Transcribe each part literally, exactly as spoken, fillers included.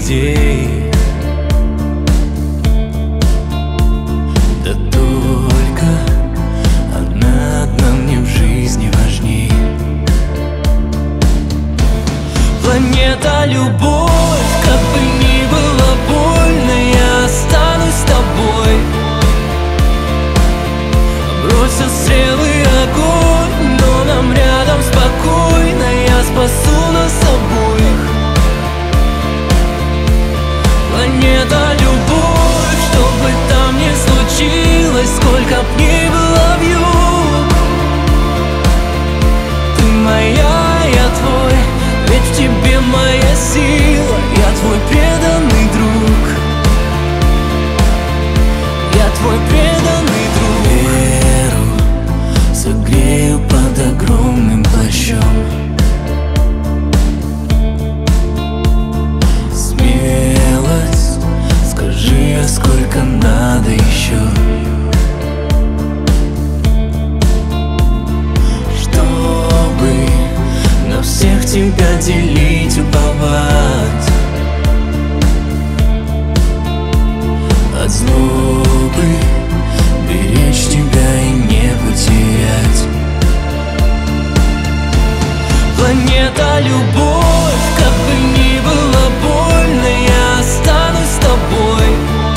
людей. Да только она одна мне в жизни важней. Планета любовь, как бы ни было больно, я останусь с тобой. Бросил стрелы огонь, но нам рядом спокойно, я спасу нас обоих. Планета любовь, что бы там ни случилось, сколько б ни было вьюг, ты моя, я твой, ведь в тебе моя сила, я твой преданный друг, я твой преданный друг. Веру согрею под огромным плащом, смелость, скажи, а сколько надо еще, чтобы на всех тебя делить, уповать, от злобы беречь тебя и не потерять. Планета любовь, как бы ни было больно, я останусь с тобой.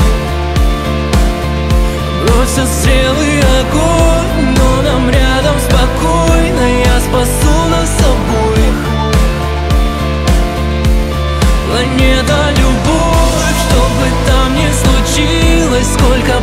Бросил стрелы огонь, но нам рядом спокойно, я спасу нас обоих. Планета любовь, что бы там ни случилось, сколько